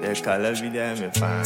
color be there, me fine.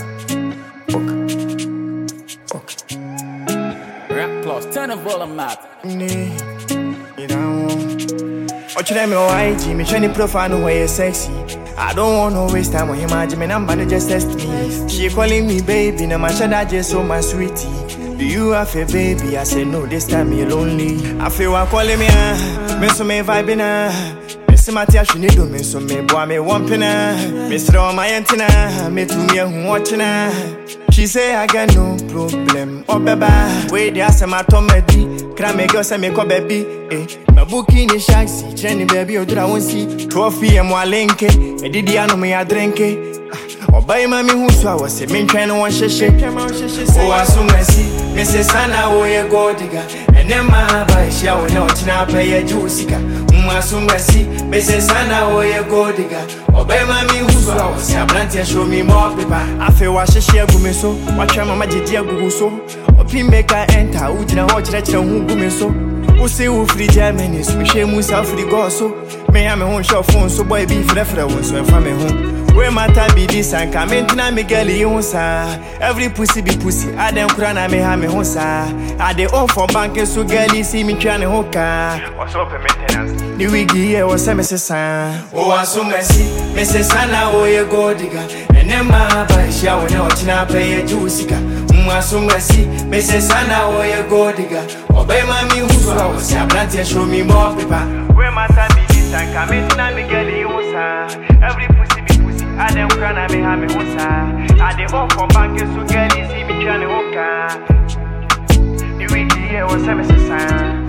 Okay. Rap plus, turn the volume up. You know, what you me YG, me trying profile no way sexy. I don't want no waste time on him, I me number just test me. She calling me baby, now my shadow just so my sweetie. Do you have a baby? I said no, this time you're lonely. I feel what calling me, me so me vibing, Miss Matia, she need to me so me boy me one pinna. Mr. On my antenna, me to me who watching her. She say I got no problem. Oh baby, wait there say my tomedi. Can I make us make up baby? My booking is shanksy, Jenny baby, or do I want see trophy and more link? A didi I know me I drink it. Or buy mommy who saw was a main trying to one shake. Oh, I so messy, Mrs. Sana, oh, you go digger. And then my boy, she will not now pay a juicy. So messy, Mrs. Sana, oh, you go digger. Or buy mommy who saw was a plenty show me more paper. I feel what she share go me so. Watch your mama, Jia go so. Or pin make her enter, who did not watch that who go me so. Who say who free Germany, we shame myself for the go so. May I my own shop phone, so boy be for the one so I'm from home. Where my time be this and come into na me girl you sa. Every pussy be pussy, I dem krana me ha me ho sa. I dey own for bank so girl you see me trying to hoka. What's up maintenance? The wiggy here was a Mrs. San. Oh I so messy, Mrs. Sana oh you go digger. And then my boy she will not now pay a juicy. I so messy, Mrs. Sana oh you go digger. Obey mommy who's was a plenty show me more paper. Where my time be this and come into na me girl you sa. Every pussy be pussy, I dem krana me ha me ho sa. I dey off for bank so girl you see me trying to hoka. The wiggy here was a Mrs. San.